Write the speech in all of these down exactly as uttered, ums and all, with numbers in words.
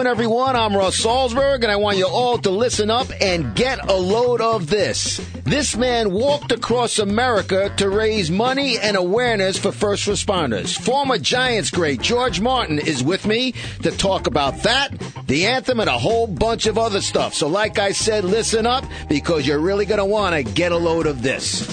doing, everyone? I'm Russ Salzberg, and I want you all to listen up and get a load of this. This man walked across America to raise money and awareness for first responders. Former Giants great George Martin is with me to talk about that, the anthem, and a whole bunch of other stuff. So like I said, listen up, because you're really going to want to get a load of this.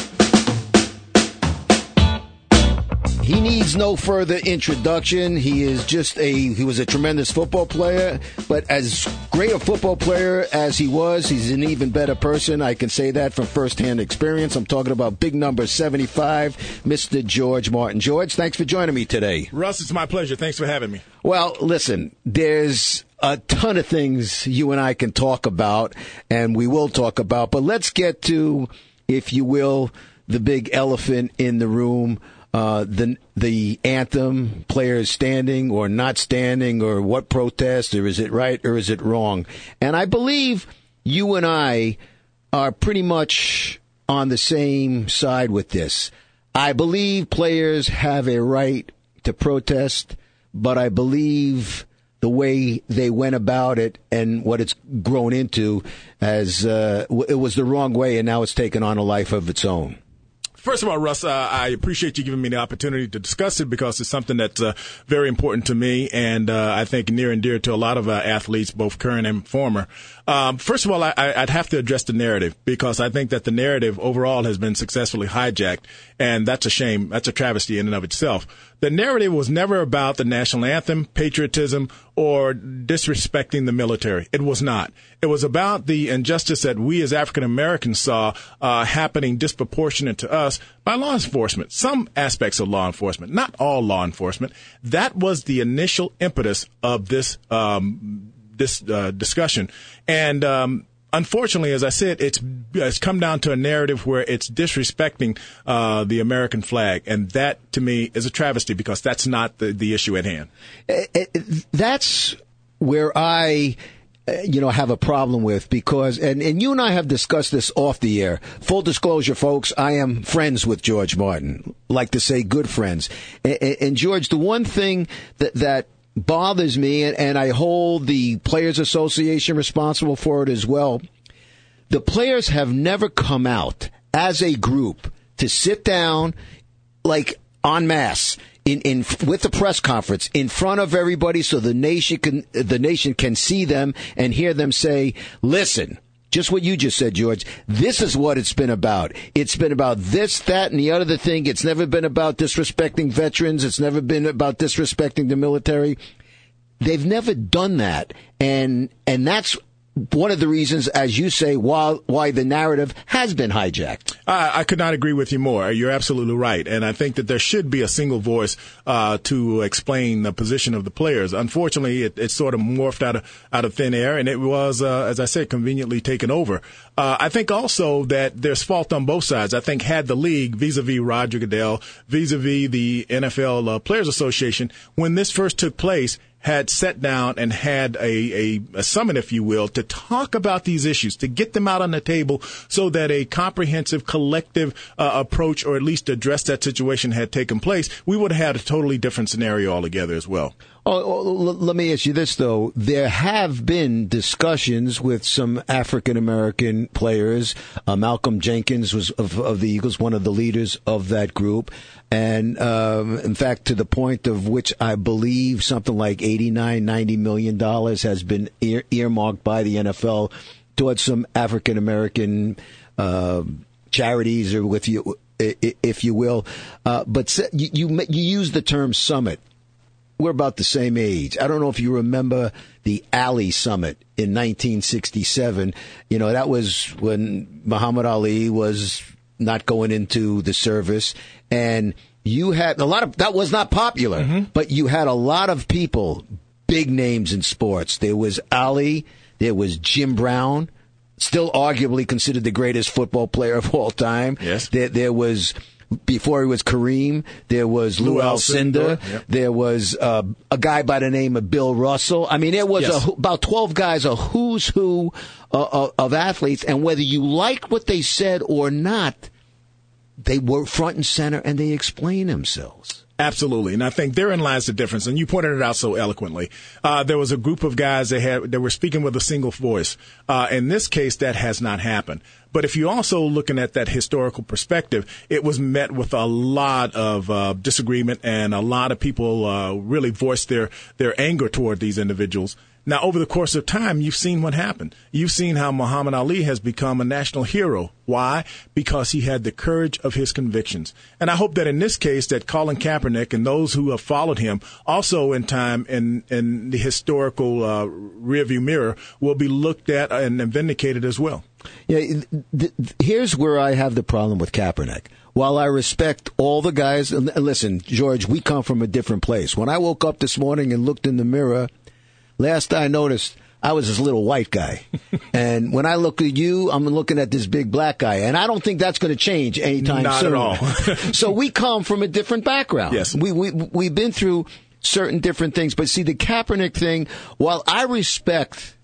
He needs no further introduction. He is just a, he was a tremendous football player, but as great a football player as he was, he's an even better person. I can say that from firsthand experience. I'm talking about big number seventy-five, Mister George Martin. George, thanks for joining me today. Russ, it's my pleasure. Thanks for having me. Well, listen, there's a ton of things you and I can talk about, and we will talk about, but let's get to, if you will, the big elephant in the room. Uh, the the anthem, players standing or not standing, or what protest, or is it right or is it wrong? And I believe you and I are pretty much on the same side with this. I believe players have a right to protest, but I believe the way they went about it and what it's grown into, as uh, it was the wrong way, and now it's taken on a life of its own. First of all, Russ, uh, I appreciate you giving me the opportunity to discuss it, because it's something that's uh, very important to me, and uh, I think near and dear to a lot of uh, athletes, both current and former. Um, first of all, I, I'd have to address the narrative, because I think that the narrative overall has been successfully hijacked, and that's a shame. That's a travesty in and of itself. The narrative was never about the national anthem, patriotism, or disrespecting the military. It was not. It was about the injustice that we as African Americans saw uh, happening disproportionate to us by law enforcement. Some aspects of law enforcement, not all law enforcement. That was the initial impetus of this um, this uh, discussion. And um, unfortunately, as I said, it's it's come down to a narrative where it's disrespecting uh, the American flag, and that to me is a travesty, because that's not the, the issue at hand. That's where I, you know, have a problem with, because, and, and you and I have discussed this off the air. Full disclosure, folks, I am friends with George Martin. Like to say good friends. And, and George, the one thing that, that bothers me, and, and I hold the Players Association responsible for it as well, the players have never come out as a group to sit down, like en masse, in, in with the press conference in front of everybody, so the nation can the nation can see them and hear them say, listen, just what you just said, George, this is what it's been about. It's been about this, that, and the other thing. It's never been about disrespecting veterans. It's never been about disrespecting the military. They've never done that, and and that's one of the reasons, as you say, why, why the narrative has been hijacked. I, I could not agree with you more. You're absolutely right. And I think that there should be a single voice uh, to explain the position of the players. Unfortunately, it, it sort of morphed out of, out of thin air, and it was, uh, as I said, conveniently taken over. Uh, I think also that there's fault on both sides. I think had the league, vis-a-vis Roger Goodell, vis-a-vis the N F L uh, Players Association, when this first took place, had sat down and had a, a, a summit, if you will, to talk about these issues, to get them out on the table so that a comprehensive, collective uh, approach, or at least address that situation, had taken place, we would have had a totally different scenario altogether as well. Oh, oh, let me ask you this, though. There have been discussions with some African-American players. Uh, Malcolm Jenkins was of, of the Eagles, one of the leaders of that group. And, um, in fact, to the point of which I believe something like eighty-nine, ninety million dollars has been ear- earmarked by the N F L towards some African-American uh, charities, or with you, if you will. Uh, but you, you, you use the term summit. We're about the same age. I don't know if you remember the Ali Summit in nineteen sixty-seven. You know, that was when Muhammad Ali was not going into the service. And you had a lot of, that was not popular, mm-hmm. but you had a lot of people, big names in sports. There was Ali, there was Jim Brown, still arguably considered the greatest football player of all time. Yes. There, there was, before he was Kareem, there was Lou, Lou Alcindor. Alcindor. Yep. There was uh, a guy by the name of Bill Russell. I mean, it was yes. a, about twelve guys, a who's who uh, of athletes. And whether you liked what they said or not, they were front and center, and they explained themselves. Absolutely, and I think therein lies the difference. And you pointed it out so eloquently. Uh, there was a group of guys that had that were speaking with a single voice. Uh, in this case, that has not happened. But if you're also looking at that historical perspective, it was met with a lot of uh, disagreement, and a lot of people uh, really voiced their their anger toward these individuals. Now, over the course of time, you've seen what happened. You've seen how Muhammad Ali has become a national hero. Why? Because he had the courage of his convictions. And I hope that in this case that Colin Kaepernick and those who have followed him also in time in, in the historical uh, rearview mirror will be looked at and vindicated as well. Yeah, th- th- here's where I have the problem with Kaepernick. While I respect all the guys, and listen, George, we come from a different place. When I woke up this morning and looked in the mirror, last I noticed, I was this little white guy. And when I look at you, I'm looking at this big black guy. And I don't think that's going to change anytime Not soon. Not at all. So we come from a different background. Yes. We, we, we've been through certain different things. But see, the Kaepernick thing, while I respect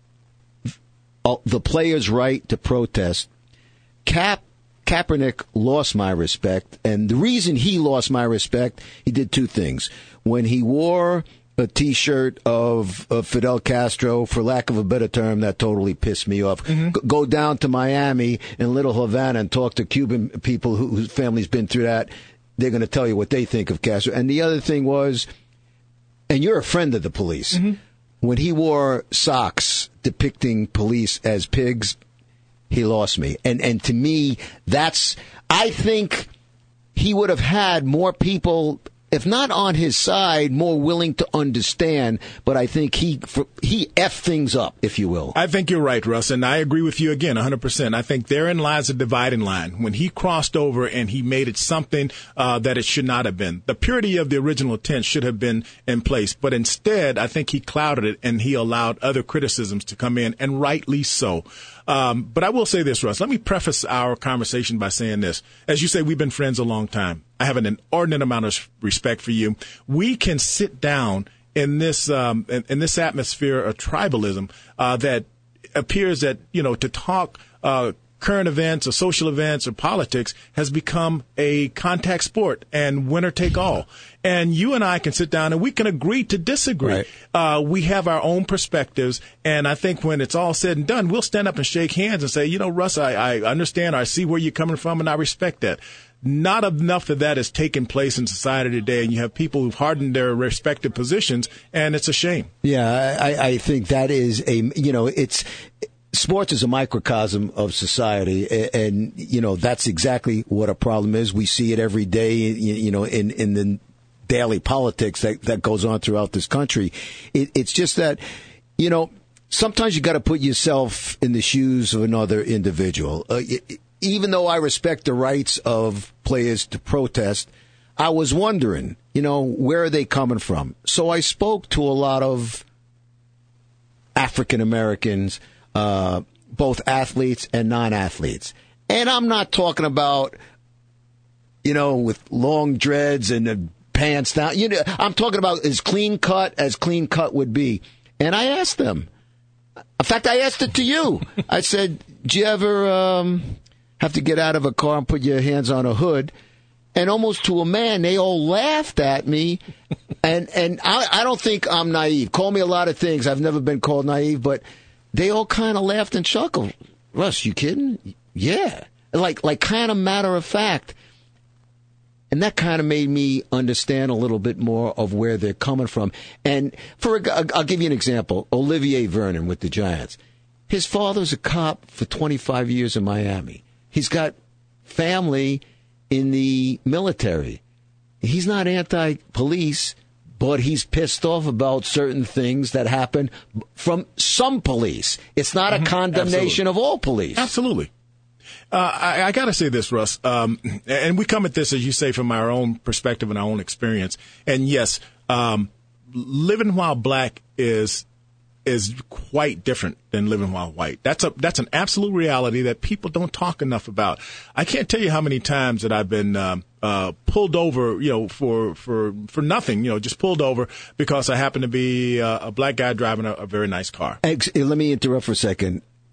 the player's right to protest, Cap Kaepernick lost my respect. And the reason he lost my respect, he did two things. When he wore a T-shirt of, of Fidel Castro, for lack of a better term, that totally pissed me off. Mm-hmm. G- go down to Miami and Little Havana and talk to Cuban people who, whose family's been through that. They're going to tell you what they think of Castro. And the other thing was, and you're a friend of the police, mm-hmm. when he wore socks depicting police as pigs, he lost me. And and to me, that's, I think he would have had more people, if not on his side, more willing to understand. But I think he he effed things up, if you will. I think you're right, Russ, and I agree with you again, one hundred percent. I think therein lies a dividing line. When he crossed over and he made it something uh, that it should not have been. The purity of the original intent should have been in place. But instead, I think he clouded it and he allowed other criticisms to come in, and rightly so. Um, but I will say this, Russ. Let me preface our conversation by saying this. As you say, we've been friends a long time. I have an inordinate amount of respect for you. We can sit down in this um, in, in this atmosphere of tribalism uh, that appears that, you know, to talk uh, current events or social events or politics has become a contact sport and winner take all. And you and I can sit down and we can agree to disagree. Right. Uh, we have our own perspectives. And I think when it's all said and done, we'll stand up and shake hands and say, you know, Russ, I, I understand. I see where you're coming from and I respect that. Not enough of that has taken place in society today, and you have people who've hardened their respective positions, and it's a shame. Yeah, I, I think that is a, you know, it's, sports is a microcosm of society, and, and, you know, that's exactly what a problem is. We see it every day, you, you know, in, in the daily politics that, that goes on throughout this country. It, it's just that, you know, sometimes you got to put yourself in the shoes of another individual. Uh, it, Even though I respect the rights of players to protest, I was wondering, you know, where are they coming from? So I spoke to a lot of African Americans, uh, both athletes and non-athletes. And I'm not talking about, you know, with long dreads and the pants down. You know, I'm talking about as clean cut as clean cut would be. And I asked them. In fact, I asked it to you. I said, do you ever um, have to get out of a car and put your hands on a hood? And almost to a man, they all laughed at me. And and I, I don't think I'm naive. Call me a lot of things. I've never been called naive, but they all kind of laughed and chuckled. Russ, you kidding? Yeah. Like, like kind of matter of fact. And that kind of made me understand a little bit more of where they're coming from. And for a, I'll give you an example. Olivier Vernon with the Giants. His father's a cop for twenty-five years in Miami. He's got family in the military. He's not anti-police, but he's pissed off about certain things that happen from some police. It's not a condemnation Absolutely. Of all police. Absolutely. Uh, I, I got to say this, Russ, um, and we come at this, as you say, from our own perspective and our own experience. And yes, um, living while black is is quite different than living while white. That's a that's an absolute reality that people don't talk enough about. I can't tell you how many times that I've been um, uh, pulled over, you know, for for for nothing, you know, just pulled over because I happen to be uh, a black guy driving a, a very nice car. Let me interrupt for a second.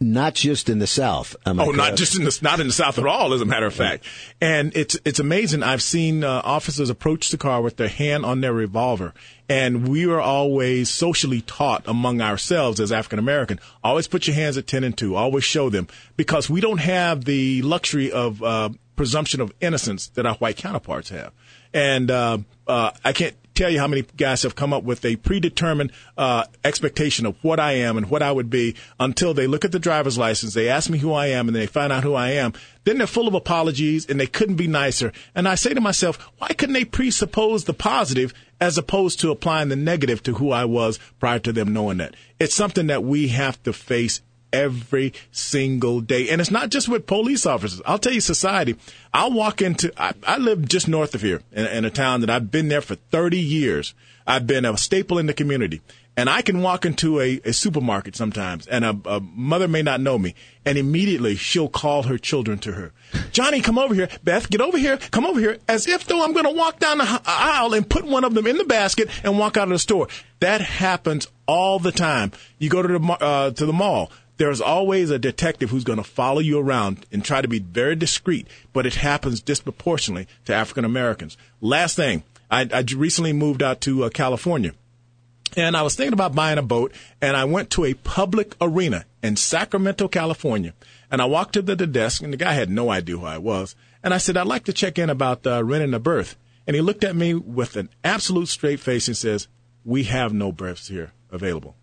not just in the South. Am I oh, correct? not just in the not in the South at all, as a matter of fact. And it's it's amazing. I've seen uh, officers approach the car with their hand on their revolver, and we were always socially taught among ourselves as African American, always put your hands at ten and two, always show them, because we don't have the luxury of uh, presumption of innocence that our white counterparts have. And uh, uh, I can't tell you how many guys have come up with a predetermined uh, expectation of what I am and what I would be until they look at the driver's license, they ask me who I am, and they find out who I am. Then they're full of apologies, and they couldn't be nicer. And I say to myself, why couldn't they presuppose the positive as opposed to applying the negative to who I was prior to them knowing that? It's something that we have to face every single day. And it's not just with police officers. I'll tell you, society, I'll walk into, I, I live just north of here in, in a town that I've been there for thirty years. I've been a staple in the community. And I can walk into a, a supermarket sometimes, and a, a mother may not know me, and immediately she'll call her children to her. Johnny, come over here. Beth, get over here. Come over here. As if though I'm going to walk down the aisle and put one of them in the basket and walk out of the store. That happens all the time. You go to the uh, to the mall. There's always a detective who's going to follow you around and try to be very discreet, but it happens disproportionately to African Americans. Last thing, I, I recently moved out to uh, California. And I was thinking about buying a boat, and I went to a public arena in Sacramento, California. And I walked up to the desk, and the guy had no idea who I was. And I said, I'd like to check in about uh, renting a berth. And he looked at me with an absolute straight face and says, we have no berths here available.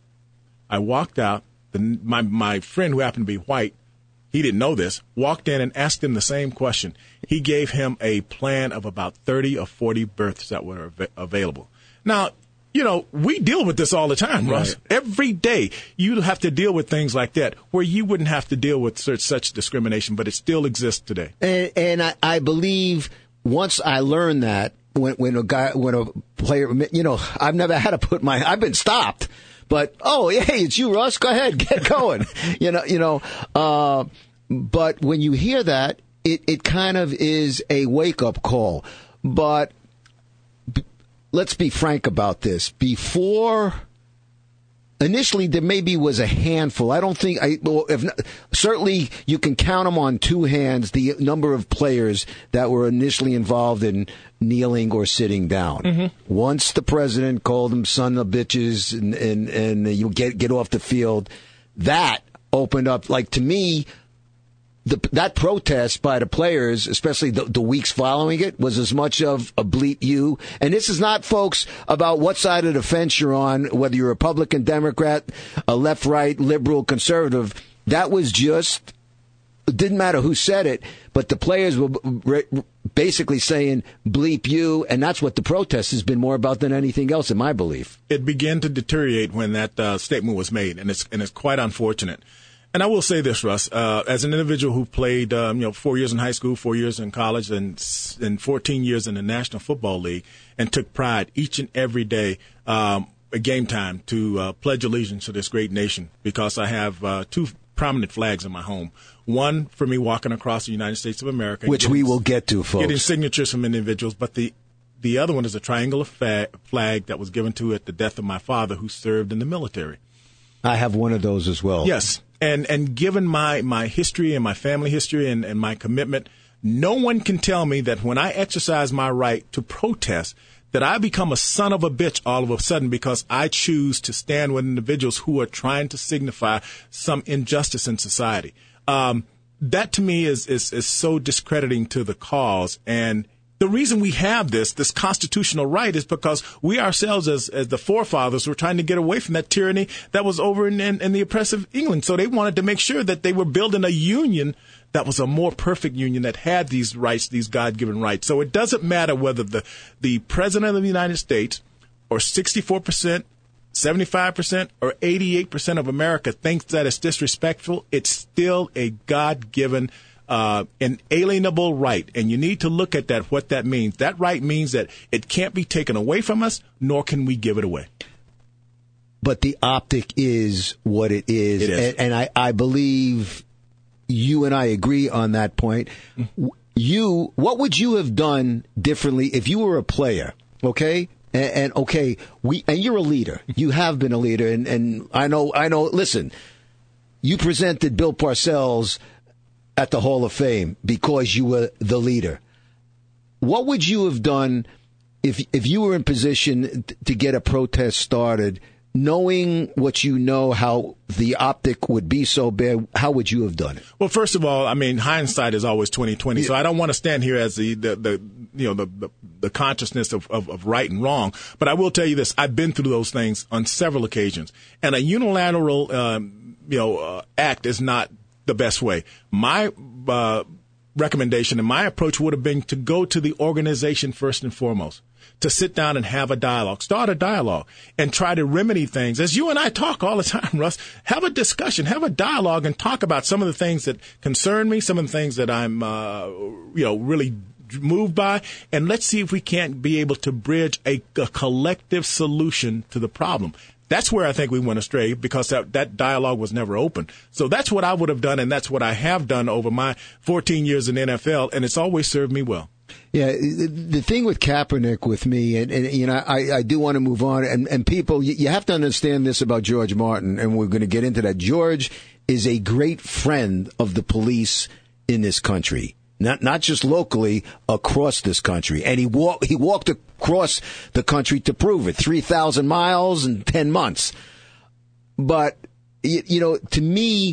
I walked out. The, my, my friend, who happened to be white, he didn't know this, walked in and asked him the same question. He gave him a plan of about thirty or forty berths that were av- available. Now, you know, we deal with this all the time, Russ. Right. Every day you have to deal with things like that where you wouldn't have to deal with such, such discrimination, but it still exists today. And, and I, I believe once I learned that, when, when a guy, when a player, you know, I've never had to put my, I've been stopped, but, oh, hey, it's you, Russ. Go ahead, get going. you know, you know, uh, but when you hear that, it, it kind of is a wake up call. But let's be frank about this. Before, initially, there maybe was a handful. I don't think, I well, if not, certainly you can count them on two hands, the number of players that were initially involved in kneeling or sitting down. Mm-hmm. Once the president called them son of bitches and, and, and you get, get off the field, that opened up, like, to me, The, that protest by the players, especially the, the weeks following it, was as much of a bleep you. And this is not, folks, about what side of the fence you're on, whether you're Republican, Democrat, a left, right, liberal, conservative. That was just, it didn't matter who said it, but the players were basically saying bleep you, and that's what the protest has been more about than anything else, in my belief. It began to deteriorate when that uh, statement was made, and it's and it's quite unfortunate. And I will say this, Russ, uh, as an individual who played, um, you know, four years in high school, four years in college, and and fourteen years in the National Football League, and took pride each and every day um, at game time to uh, pledge allegiance to this great nation, because I have uh, two prominent flags in my home. One for me walking across the United States of America, which getting, we will get to, folks, getting signatures from individuals, but the the other one is a triangular fa- flag that was given to at the death of my father, who served in the military. I have one of those as well. Yes. And and given my, my history and my family history and, and my commitment, no one can tell me that when I exercise my right to protest, that I become a son of a bitch all of a sudden because I choose to stand with individuals who are trying to signify some injustice in society. Um, that to me is, is, is so discrediting to the cause. And the reason we have this, this constitutional right, is because we ourselves, as as the forefathers, were trying to get away from that tyranny that was over in, in, in the oppressive England. So they wanted to make sure that they were building a union that was a more perfect union that had these rights, these God-given rights. So it doesn't matter whether the, the president of the United States or sixty-four percent, seventy-five percent, or eighty-eight percent of America thinks that it's disrespectful. It's still a God-given Uh, inalienable right, and you need to look at that, what that means. That right means that it can't be taken away from us, nor can we give it away. But the optic is what it is, it is. And, and I, I believe you and I agree on that point. Mm-hmm. You, what would you have done differently if you were a player, okay? And, and okay, we and you're a leader. You have been a leader, and, and I know, I know, listen, you presented Bill Parcells at the Hall of Fame because you were the leader. What would you have done if if you were in position to get a protest started, knowing what you know, how the optic would be so bad? How would you have done it? Well, first of all, I mean, hindsight is always twenty twenty. Yeah. So I don't want to stand here as the, the, the you know, the, the, the consciousness of, of, of right and wrong. But I will tell you this. I've been through those things on several occasions. And a unilateral, um, you know, uh, act is not the best way. My, uh, recommendation and my approach would have been to go to the organization first and foremost, to sit down and have a dialogue, start a dialogue, and try to remedy things. As you and I talk all the time, Russ, have a discussion, have a dialogue, and talk about some of the things that concern me, some of the things that I'm, uh, you know, really moved by, and let's see if we can't be able to bridge a, a collective solution to the problem. That's where I think we went astray, because that, that dialogue was never open. So that's what I would have done, and that's what I have done over my fourteen years in the N F L, and it's always served me well. Yeah, the thing with Kaepernick with me, and, and you know, I, I do want to move on, and, and people, you, you have to understand this about George Martin, and we're going to get into that. George is a great friend of the police in this country. Not not just locally, across this country. And he walked he walked across the country to prove it. three thousand miles in ten months. But, you, you know, to me,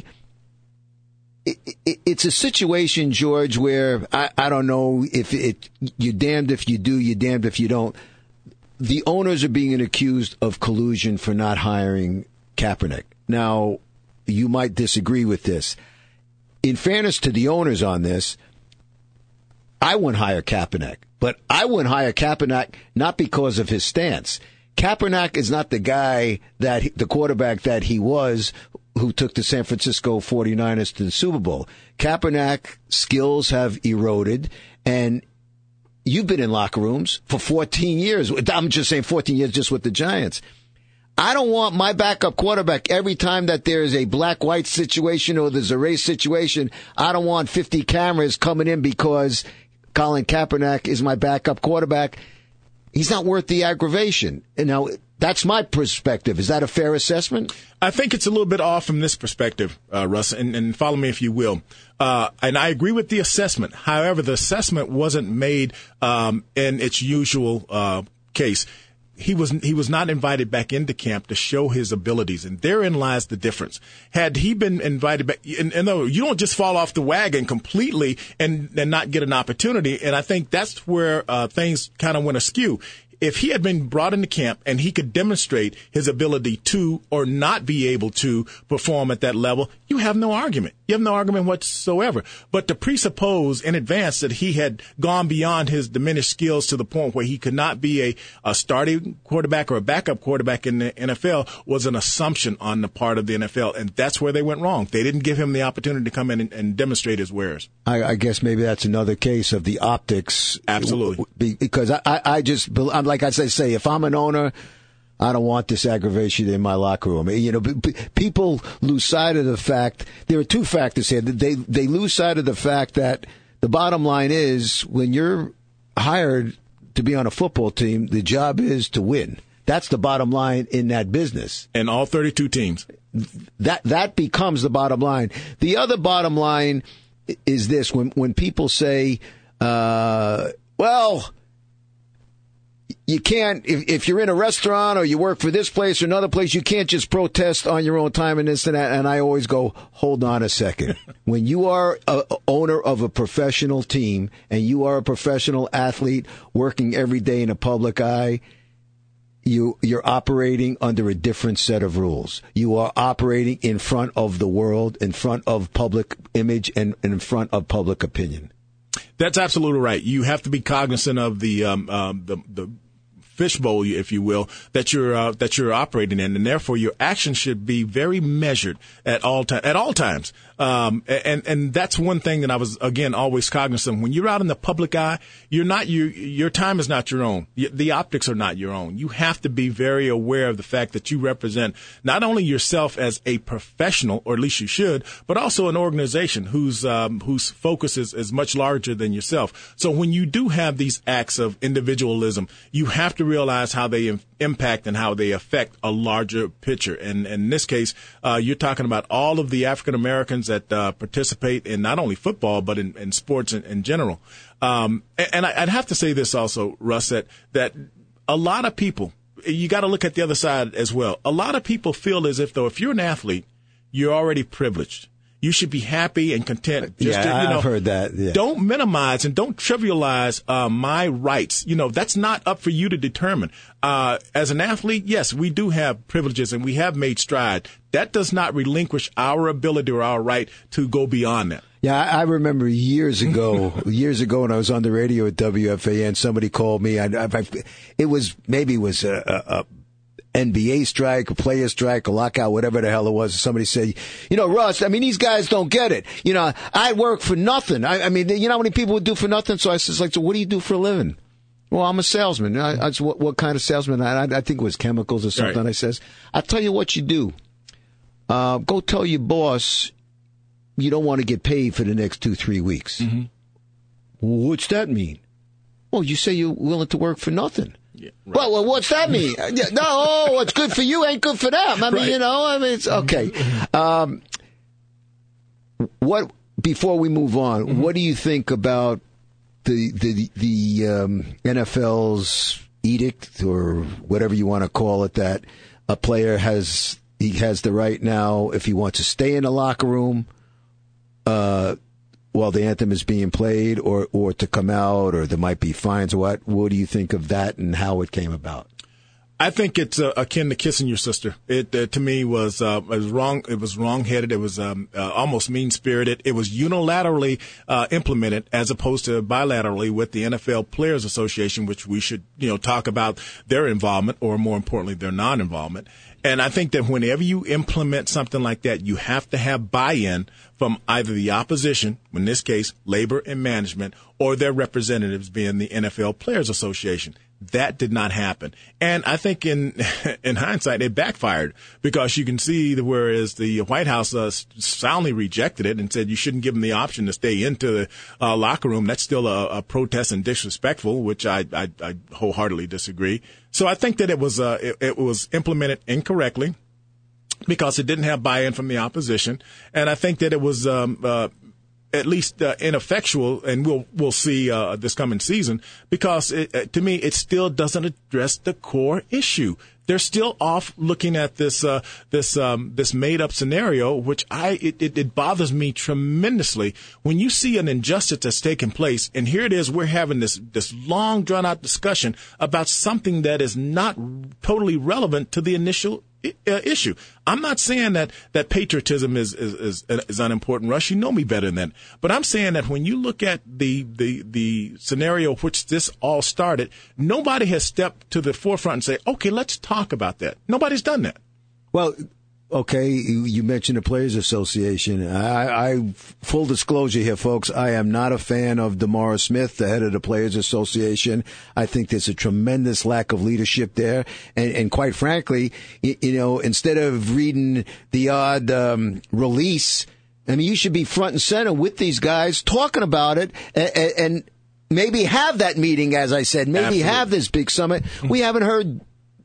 it, it, it's a situation, George, where I, I don't know if it, you're damned if you do, you're damned if you don't. The owners are being accused of collusion for not hiring Kaepernick. Now, you might disagree with this. In fairness to the owners on this, I wouldn't hire Kaepernick, but I wouldn't hire Kaepernick not because of his stance. Kaepernick is not the guy that he, the quarterback that he was, who took the San Francisco forty-niners to the Super Bowl. Kaepernick's skills have eroded, and you've been in locker rooms for fourteen years. I'm just saying fourteen years just with the Giants. I don't want my backup quarterback every time that there's a black-white situation or there's a race situation. I don't want fifty cameras coming in because Colin Kaepernick is my backup quarterback. He's not worth the aggravation. And now, that's my perspective. Is that a fair assessment? I think it's a little bit off from this perspective, uh, Russ, and, and follow me if you will. Uh, and I agree with the assessment. However, the assessment wasn't made um, in its usual uh, case. He was he was not invited back into camp to show his abilities, and therein lies the difference. Had he been invited back, and, and no, you don't just fall off the wagon completely and, and not get an opportunity, and I think that's where uh, things kind of went askew. If he had been brought into camp and he could demonstrate his ability to or not be able to perform at that level, you have no argument. You have no argument whatsoever. But to presuppose in advance that he had gone beyond his diminished skills to the point where he could not be a, a starting quarterback or a backup quarterback in the N F L was an assumption on the part of the N F L, and that's where they went wrong. They didn't give him the opportunity to come in and, and demonstrate his wares. I, I guess maybe that's another case of the optics. Absolutely. Because I, I, I just, I'm like I say, say, if I'm an owner, I don't want this aggravation in my locker room. You know, p- people lose sight of the fact. There are two factors here. They they lose sight of the fact that the bottom line is when you're hired to be on a football team, the job is to win. That's the bottom line in that business. And all thirty-two teams. That that becomes the bottom line. The other bottom line is this: when when people say, uh, "Well, you can't, if, if you're in a restaurant or you work for this place or another place, you can't just protest on your own time and this and that." And I always go, hold on a second. When you are a, a owner of a professional team and you are a professional athlete working every day in a public eye, you, you're operating under a different set of rules. You are operating in front of the world, in front of public image, and, and in front of public opinion. That's absolutely right. You have to be cognizant of the um, um, the the fishbowl, if you will, that you're uh, that you're operating in, and therefore your actions should be very measured at all time at all times. Um, and and that's one thing that I was again always cognizant. When you're out in the public eye, you're not you your time is not your own. The optics are not your own. You have to be very aware of the fact that you represent not only yourself as a professional, or at least you should, but also an organization whose um, whose focus is, is much larger than yourself. So when you do have these acts of individualism, you have to realize how they impact and how they affect a larger picture. And, and in this case, uh, you're talking about all of the African Americans that uh, participate in not only football but in, in sports in, in general. Um, and, and I'd have to say this also, Russ, that that a lot of people, you got to look at the other side as well. A lot of people feel as if though if you're an athlete, you're already privileged. You should be happy and content. Just yeah, to, you know, I've heard that. Yeah. Don't minimize and don't trivialize uh, my rights. You know, that's not up for you to determine. Uh, as an athlete, yes, we do have privileges and we have made stride. That does not relinquish our ability or our right to go beyond that. Yeah, I remember years ago, years ago when I was on the radio at W F A N, somebody called me. I, I, it was maybe it was a, a, a N B A strike, a player strike, a lockout, whatever the hell it was. Somebody said, you know, Russ, I mean, these guys don't get it. You know, I work for nothing. I, I mean, you know how many people would do for nothing? So I was like, so what do you do for a living? Well, I'm a salesman. I, I, what, what kind of salesman? I, I think it was chemicals or something. Right. I says, I'll tell you what you do. Uh, go tell your boss you don't want to get paid for the next two, three weeks. Mm-hmm. What's that mean? Well, you say you're willing to work for nothing. Yeah, right. Well, well, what's that mean? No, oh, what's good for you ain't good for them. I mean, right. you know, I mean, it's okay. Um, what before we move on, mm-hmm. what do you think about the the the um, N F L's edict or whatever you want to call it that a player has he has the right now if he wants to stay in the locker room uh, while the anthem is being played, or, or to come out, or there might be fines. What what do you think of that and how it came about? I think it's uh, akin to kissing your sister. It uh, to me was uh, it was wrong. It was wrong-headed. It was um, uh, almost mean-spirited. It was unilaterally uh, implemented as opposed to bilaterally with the N F L Players Association, which we should you know talk about their involvement, or more importantly, their non-involvement. And I think that whenever you implement something like that, you have to have buy-in from either the opposition, in this case, labor and management, or their representatives being the N F L Players Association. That did not happen. And I think in in hindsight, it backfired because you can see that whereas the White House uh, soundly rejected it and said you shouldn't give them the option to stay into the uh, locker room, that's still a, a protest and disrespectful, which I, I, I wholeheartedly disagree. So I think that it was uh, it, it was implemented incorrectly because it didn't have buy-in from the opposition. And I think that it was um, uh, at least uh, ineffectual, and we'll we'll see uh, this coming season, because it, uh, to me it still doesn't address the core issue. They're still off looking at this uh, this um, this made up scenario, which I it, it, it bothers me tremendously when you see an injustice that's taking place, and here it is, we're having this this long drawn out discussion about something that is not totally relevant to the initial Uh, issue. I'm not saying that, that patriotism is, is, is, is unimportant, Rush. You know me better than that. But I'm saying that when you look at the, the, the scenario which this all started, nobody has stepped to the forefront and say, okay, let's talk about that. Nobody's done that. Well, okay, you mentioned the Players Association. I, I full disclosure here, folks, I am not a fan of DeMaurice Smith, the head of the Players Association. I think there's a tremendous lack of leadership there. And, and quite frankly, you, you know, instead of reading the odd um, release, I mean, you should be front and center with these guys talking about it and, and maybe have that meeting, as I said, maybe Absolutely. have this big summit. We haven't heard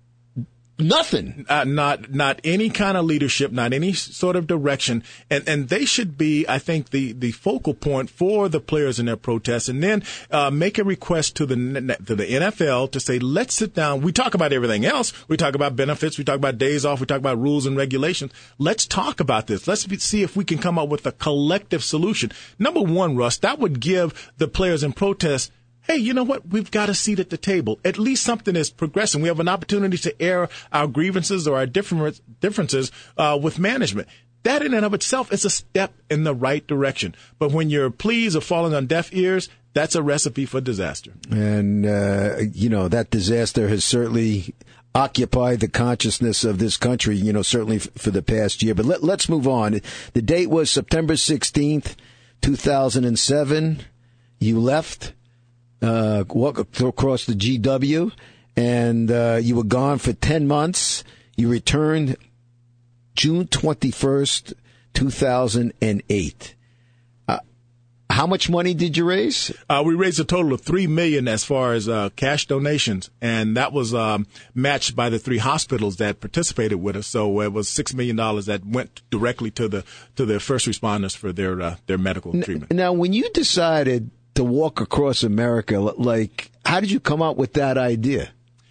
nothing. Uh, not not any kind of leadership, not any sort of direction. And and they should be, I think, the, the focal point for the players in their protests. And then uh, make a request to the to the N F L to say, let's sit down. We talk about everything else. We talk about benefits. We talk about days off. We talk about rules and regulations. Let's talk about this. Let's be, see if we can come up with a collective solution. Number one, Russ, that would give the players in protest, hey, you know what? We've got a seat at the table. At least something is progressing. We have an opportunity to air our grievances or our different differences uh, with management. That in and of itself is a step in the right direction. But when your pleas are falling on deaf ears, that's a recipe for disaster. And, uh, you know, that disaster has certainly occupied the consciousness of this country, you know, certainly f- for the past year. But let, let's move on. The date was September sixteenth, two thousand seven. You left. Uh, walk across the G W, and uh, you were gone for ten months. You returned June twenty-first, two thousand eight. Uh, How much money did you raise? Uh, we raised a total of three million dollars as far as uh, cash donations, and that was um, matched by the three hospitals that participated with us. So it was six million dollars that went directly to the to the first responders for their uh, their medical treatment. Now, when you decided to walk across America, like, how did you come up with that idea?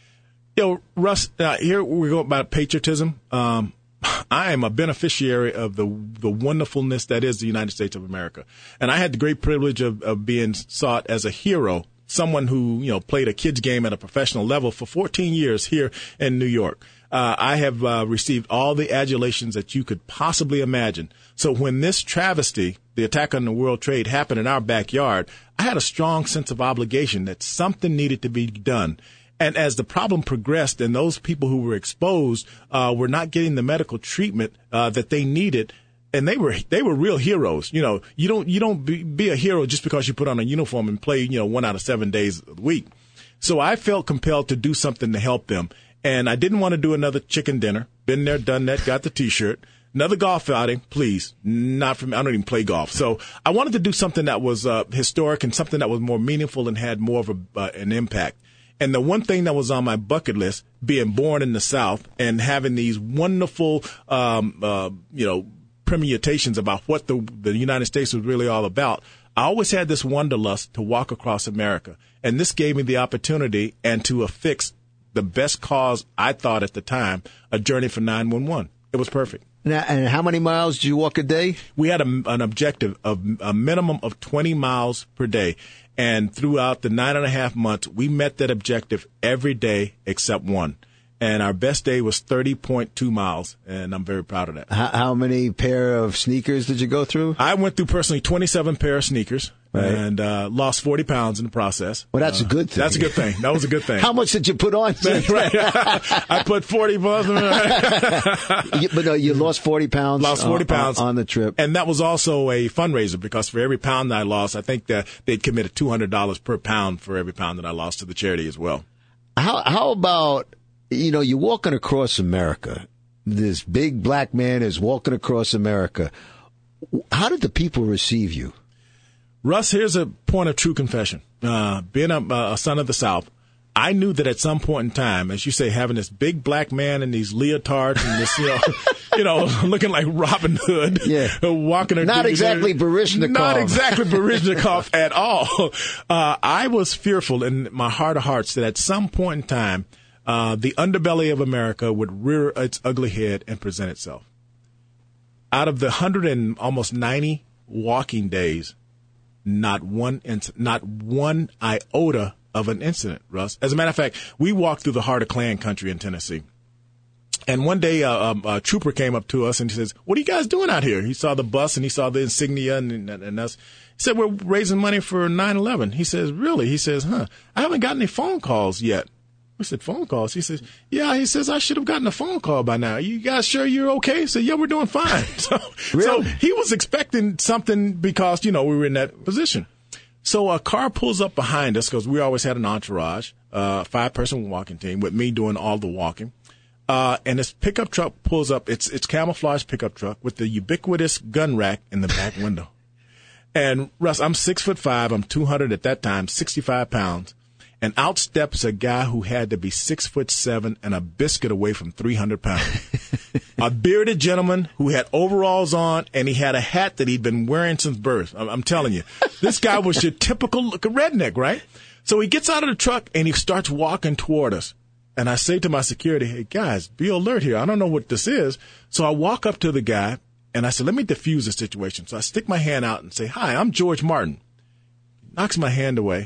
You know, Russ, uh, here we go about patriotism. Um, I am a beneficiary of the the wonderfulness that is the United States of America. And I had the great privilege of, of being sought as a hero, someone who, you know, played a kids game at a professional level for fourteen years here in New York. Uh, I have uh, received all the adulations that you could possibly imagine. So when this travesty, the attack on the World Trade, happened in our backyard, I had a strong sense of obligation that something needed to be done. And as the problem progressed and those people who were exposed uh, were not getting the medical treatment uh, that they needed, and they were they were real heroes. You know, you don't you don't be, be a hero just because you put on a uniform and play, you know, one out of seven days a week. So I felt compelled to do something to help them. And I didn't want to do another chicken dinner. Been there, done that, got the T-shirt. Another golf outing, please. Not for me. I don't even play golf. So I wanted to do something that was uh, historic and something that was more meaningful and had more of a, uh, an impact. And the one thing that was on my bucket list, being born in the South and having these wonderful, um, uh, you know, permutations about what the, the United States was really all about, I always had this wanderlust to walk across America. And this gave me the opportunity and to affix the best cause, I thought at the time, a journey for nine one one. It was perfect. Now, and how many miles do you walk a day? We had a, an objective of a minimum of twenty miles per day. And throughout the nine and a half months, we met that objective every day except one. And our best day was thirty point two miles, and I'm very proud of that. How, how many pair of sneakers did you go through? I went through personally twenty-seven pair of sneakers. Right. And uh, lost forty pounds in the process. Well, that's uh, a good thing. That's a good thing. That was a good thing. How much did you put on? Right. I put forty bucks. But no, you lost forty pounds. Lost forty pounds on, on the trip. And that was also a fundraiser because for every pound that I lost, I think that they'd committed two hundred dollars per pound for every pound that I lost to the charity as well. How How about, you know, you're walking across America. This big black man is walking across America. How did the people receive you? Russ, here's a point of true confession. Uh, being a, a son of the South, I knew that at some point in time, as you say, having this big black man in these leotards and this, you know, you know, looking like Robin Hood, yeah, walking. Not exactly Baryshnikov. Not exactly Baryshnikov at all. Uh, I was fearful in my heart of hearts that at some point in time, uh, the underbelly of America would rear its ugly head and present itself. Out of the hundred and almost ninety walking days, not one, inc- not one iota of an incident, Russ. As a matter of fact, we walked through the heart of Klan country in Tennessee. And one day, uh, um, a trooper came up to us and he says, "What are you guys doing out here?" He saw the bus and he saw the insignia and, and, and us. He said, "We're raising money for nine eleven. He says, "Really?" He says, "Huh, I haven't gotten any phone calls yet." We said, "Phone calls?" He says, "Yeah." He says, "I should have gotten a phone call by now. You guys sure you're okay?" He said, "Yeah, we're doing fine." So, really? So he was expecting something because, you know, we were in that position. So a car pulls up behind us because we always had an entourage, uh, five-person walking team with me doing all the walking. Uh, and this pickup truck pulls up. It's it's camouflage pickup truck with the ubiquitous gun rack in the back window. And Russ, I'm six foot five. I'm two hundred at that time, sixty-five pounds. And out steps a guy who had to be six foot seven and a biscuit away from three hundred pounds. A bearded gentleman who had overalls on and he had a hat that he'd been wearing since birth. I'm, I'm telling you, this guy was your typical redneck, right? So he gets out of the truck and he starts walking toward us. And I say to my security, "Hey guys, be alert here. I don't know what this is." So I walk up to the guy and I said, "Let me diffuse the situation." So I stick my hand out and say, "Hi, I'm George Martin." He knocks my hand away.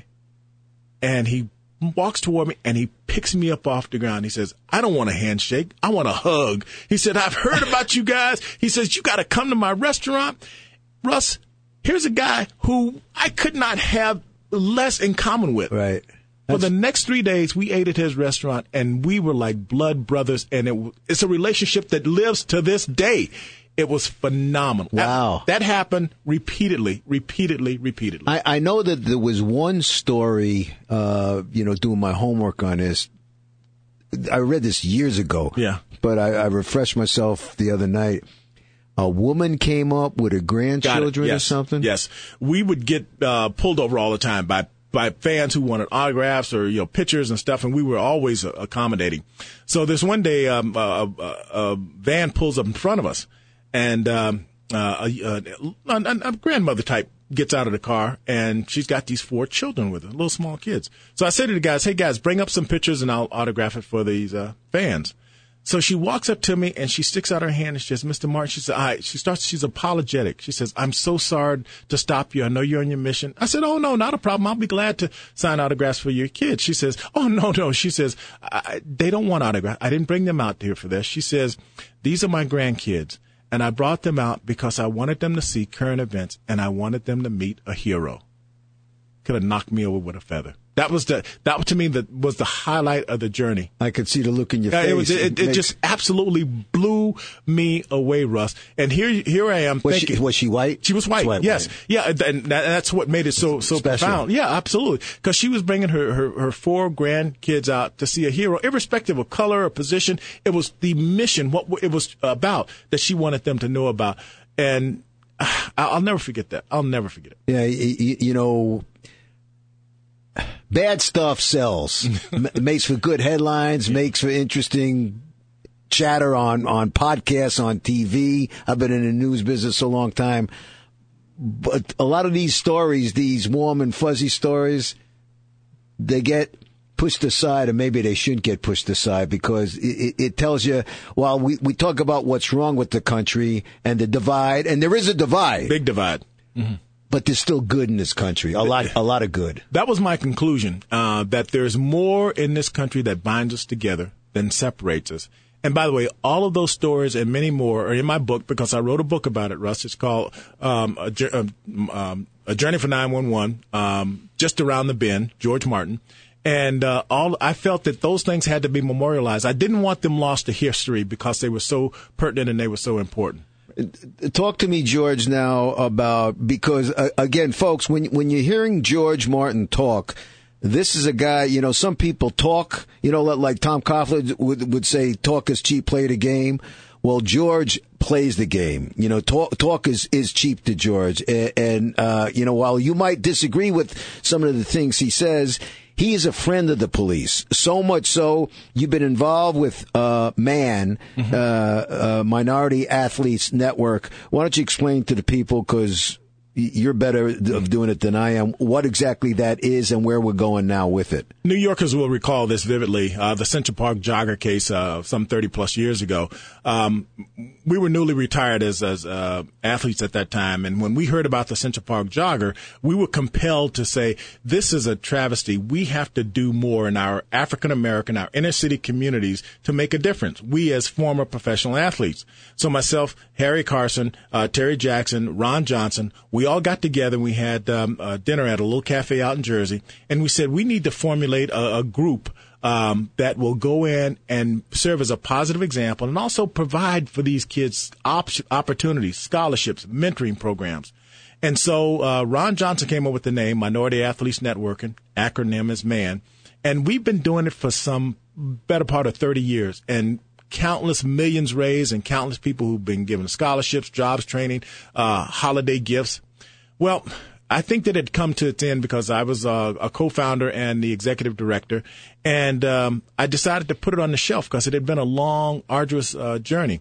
And he walks toward me and he picks me up off the ground. He says, "I don't want a handshake. I want a hug." He said, "I've heard about you guys." He says, "You got to come to my restaurant." Russ, here's a guy who I could not have less in common with. Right. For the next three days, we ate at his restaurant and we were like blood brothers. And it, it's a relationship that lives to this day. It was phenomenal. Wow. That, that happened repeatedly, repeatedly, repeatedly. I, I know that there was one story, uh, you know, doing my homework on this. I read this years ago. Yeah. But I, I refreshed myself the other night. a woman came up with her grandchildren yes. or something? Yes. We would get uh, pulled over all the time by by fans who wanted autographs or, you know, pictures and stuff, and we were always uh, accommodating. So this one day, um, a, a, a van pulls up in front of us, and um, uh, a, a, a grandmother type gets out of the car, and she's got these four children with her, little small kids. So I said to the guys, hey, guys, bring up some pictures, and I'll autograph it for these uh, fans. So she walks up to me, and she sticks out her hand, and she says, Mister Martin, she says, I, she starts, she's apologetic. She says, I'm so sorry to stop you. I know you're on your mission. I said, oh, no, not a problem. I'll be glad to sign autographs for your kids. She says, oh, no, no. She says, I, they don't want autographs. I didn't bring them out here for this. She says, these are my grandkids, and I brought them out because I wanted them to see current events, and I wanted them to meet a hero. Could have knocked me over with a feather. That was the that to me that was the highlight of the journey. I could see the look in your face. It, was, it, it, it makes... just absolutely blew me away, Russ. And here here I am. Was thinking, she was she white? She was white. white yes, white. yeah, and that's what made it so so Special. profound. Yeah, absolutely. Because she was bringing her, her her four grandkids out to see a hero, irrespective of color or position. It was the mission, what it was about, that she wanted them to know about, and uh, I'll never forget that. I'll never forget it. Yeah, you, you know. Bad stuff sells. M- makes for good headlines, makes for interesting chatter on, on podcasts, on T V. I've been in the news business a long time. But a lot of these stories, these warm and fuzzy stories, they get pushed aside, or maybe they shouldn't get pushed aside, because it, it tells you, while we, we talk about what's wrong with the country and the divide, and there is a divide. Big divide. Mm-hmm. But there's still good in this country, a lot, a lot of good. That was my conclusion, uh, that there's more in this country that binds us together than separates us. And by the way, all of those stories and many more are in my book, because I wrote a book about it, Russ. It's called um, a, um, a Journey for nine one one, um, Just Around the Bend, George Martin. And uh, all I felt that those things had to be memorialized. I didn't want them lost to history because they were so pertinent and they were so important. Talk to me, George, now about, because uh, again, folks, when when you're hearing George Martin talk, this is a guy, you know, some people talk, you know, like Tom Coughlin would would say, talk is cheap, play the game. Well, George plays the game. You know, talk, talk is, is cheap to George. And, and uh, you know, while you might disagree with some of the things he says, he is a friend of the police. So much so, you've been involved with uh, MAN, mm-hmm. uh, uh, Minority Athletes Network. Why don't you explain to the people, because you're better of doing it than I am, what exactly that is and where we're going now with it? New Yorkers will recall this vividly. Uh, the Central Park jogger case, uh, some thirty plus years ago. Um, we were newly retired as, as uh, athletes at that time. And when we heard about the Central Park jogger, we were compelled to say, this is a travesty. We have to do more in our African American, our inner city communities to make a difference. We as former professional athletes. So myself, Harry Carson, uh, Terry Jackson, Ron Johnson, we all got together and we had um, uh, dinner at a little cafe out in Jersey. And we said, we need to formulate a, a group Um, that will go in and serve as a positive example and also provide for these kids op- opportunities, scholarships, mentoring programs. And so uh, Ron Johnson came up with the name Minority Athletes Networking, acronym is MAN. And we've been doing it for some better part of thirty years. And countless millions raised and countless people who've been given scholarships, jobs, training, uh, holiday gifts. Well, I think that it had come to its end because I was uh, a co-founder and the executive director, and um, I decided to put it on the shelf because it had been a long, arduous uh, journey.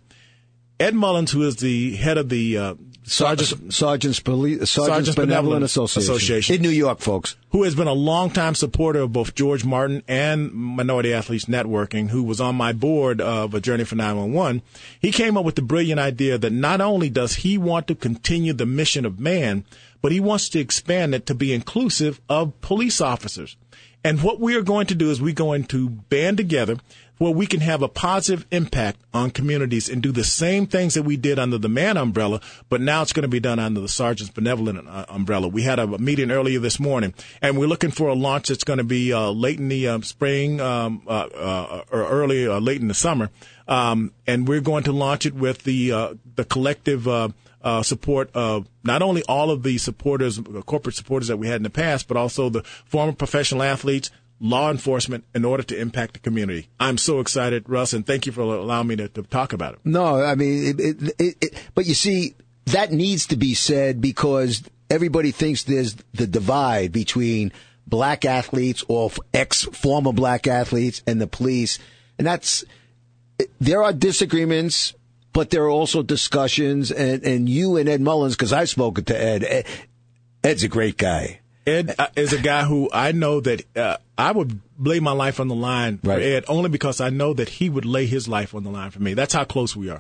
Ed Mullins, who is the head of the uh, Sergeants, Sergeants, Poli- Sergeants, Sergeants Benevolent, Benevolent Association. Association in New York, folks, who has been a longtime supporter of both George Martin and Minority Athletes Networking, who was on my board of A Journey for nine one one, he came up with the brilliant idea that not only does he want to continue the mission of MAN, but he wants to expand it to be inclusive of police officers. And what we are going to do is we're going to band together where we can have a positive impact on communities and do the same things that we did under the MAN umbrella, but now it's going to be done under the Sergeants Benevolent uh, umbrella. We had a meeting earlier this morning, and we're looking for a launch that's going to be uh, late in the uh, spring um, uh, uh, or early or late in the summer, um, and we're going to launch it with the uh, the collective uh, Uh, support of not only all of the supporters, corporate supporters that we had in the past, but also the former professional athletes, law enforcement in order to impact the community. I'm so excited, Russ, and thank you for allowing me to, to talk about it. No, I mean, it, it, it, it, but you see, that needs to be said because everybody thinks there's the divide between black athletes or ex-former black athletes and the police. And that's, there are disagreements, but there are also discussions. And, and you and Ed Mullins, because I've spoken to Ed, Ed, Ed's a great guy. Ed is a guy who I know that uh, I would lay my life on the line for right. Ed only because I know that he would lay his life on the line for me. That's how close we are.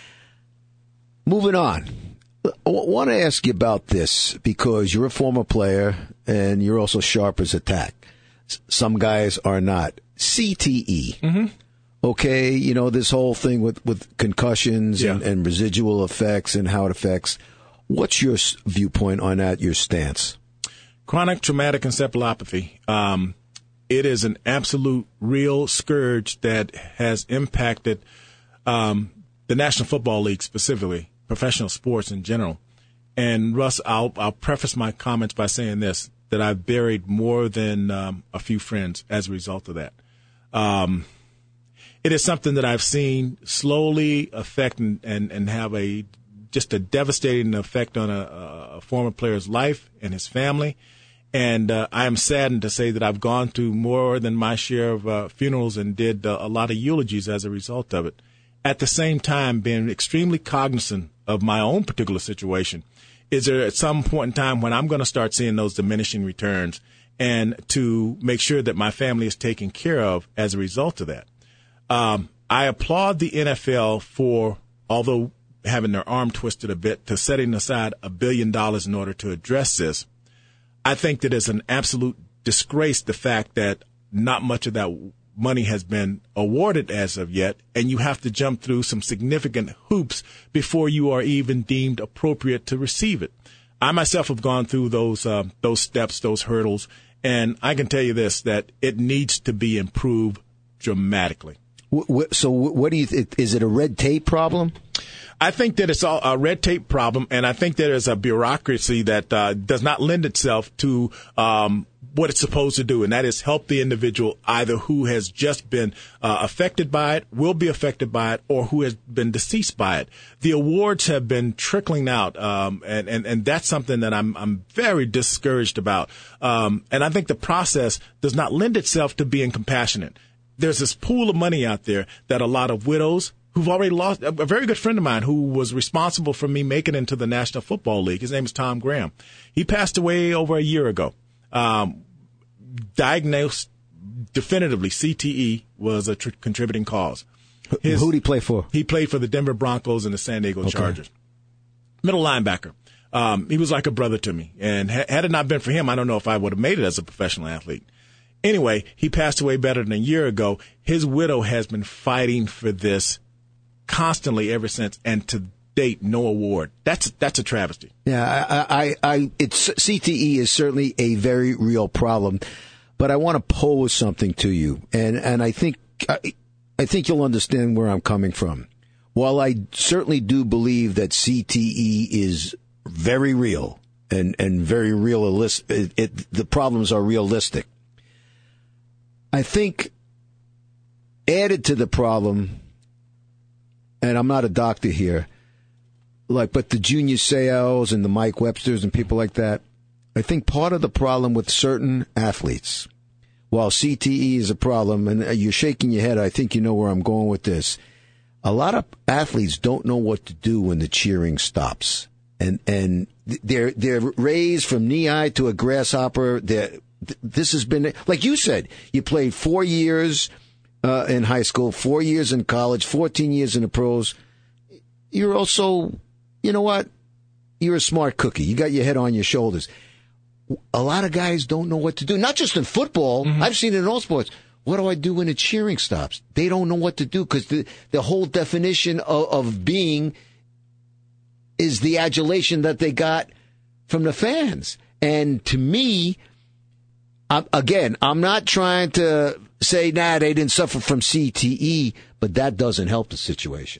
Moving on. I want to ask you about this because you're a former player and you're also sharp as a tack. Some guys are not. C T E. Mm-hmm. Okay, you know, this whole thing with, with concussions yeah. and, and residual effects and how it affects. What's your viewpoint on that, your stance? Chronic traumatic encephalopathy. Um, it is an absolute real scourge that has impacted um, the National Football League specifically, professional sports in general. And Russ, I'll, I'll preface my comments by saying this, that I've buried more than um, a few friends as a result of that. Um, it is something that I've seen slowly affect and, and, and have a just a devastating effect on a, a former player's life and his family. And uh, I am saddened to say that I've gone through more than my share of uh, funerals and did uh, a lot of eulogies as a result of it. At the same time, being extremely cognizant of my own particular situation. Is there at some point in time when I'm going to start seeing those diminishing returns and to make sure that my family is taken care of as a result of that? Um, I applaud the N F L for, although having their arm twisted a bit, to setting aside a billion dollars in order to address this. I think that it's an absolute disgrace, the fact that not much of that money has been awarded as of yet, and you have to jump through some significant hoops before you are even deemed appropriate to receive it. I myself have gone through those uh, those steps, those hurdles, and I can tell you this, that it needs to be improved dramatically. So what do you th- is it a red tape problem? I think that it's all a red tape problem, and I think there is a bureaucracy that uh, does not lend itself to um, what it's supposed to do, and that is help the individual either who has just been uh, affected by it, will be affected by it, or who has been deceased by it. The awards have been trickling out, um, and, and, and that's something that I'm I'm very discouraged about. Um, and I think the process does not lend itself to being compassionate. There's this pool of money out there that a lot of widows who've already lost. A very good friend of mine who was responsible for me making it into the National Football League, his name is Tom Graham. He passed away over a year ago. Um, diagnosed definitively C T E was a tr- contributing cause. His, Who did he play for? He played for the Denver Broncos and the San Diego okay. Chargers. Middle linebacker. Um, he was like a brother to me. And ha- had it not been for him, I don't know if I would have made it as a professional athlete. Anyway, he passed away better than a year ago. His widow has been fighting for this constantly ever since, and to date, no award. That's that's a travesty. Yeah, I, I, I it's C T E is certainly a very real problem, but I want to pose something to you, and and I think I, I think you'll understand where I'm coming from. While I certainly do believe that C T E is very real and and very realistic, it, it, the problems are realistic. I think added to the problem, and I'm not a doctor here, like, but the Junior Seaus and the Mike Websters and people like that, I think part of the problem with certain athletes, while C T E is a problem, and you're shaking your head, I think you know where I'm going with this. A lot of athletes don't know what to do when the cheering stops, and and they're they're raised from knee high to a grasshopper. They're This has been, like you said, you played four years uh, in high school, four years in college, fourteen years in the pros. You're also, you know what? You're a smart cookie. You got your head on your shoulders. A lot of guys don't know what to do, not just in football. Mm-hmm. I've seen it in all sports. What do I do when the cheering stops? They don't know what to do because the, the whole definition of, of being is the adulation that they got from the fans. And to me, I'm, again, I'm not trying to say, nah, they didn't suffer from C T E, but that doesn't help the situation.